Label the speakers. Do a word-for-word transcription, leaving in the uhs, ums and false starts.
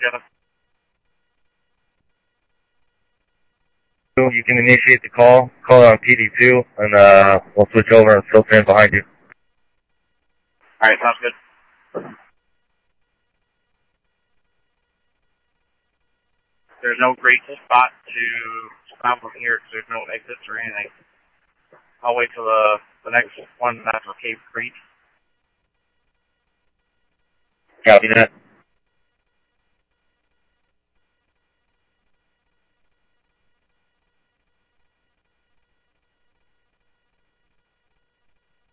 Speaker 1: Kevin.
Speaker 2: You can initiate the call, call it on P D two, and uh, we'll switch over and still stand behind you.
Speaker 1: Alright, sounds good. There's no great spot to stop from here because there's no exits or anything. I'll wait till the, the next one after Cave Creek.
Speaker 2: Copy that.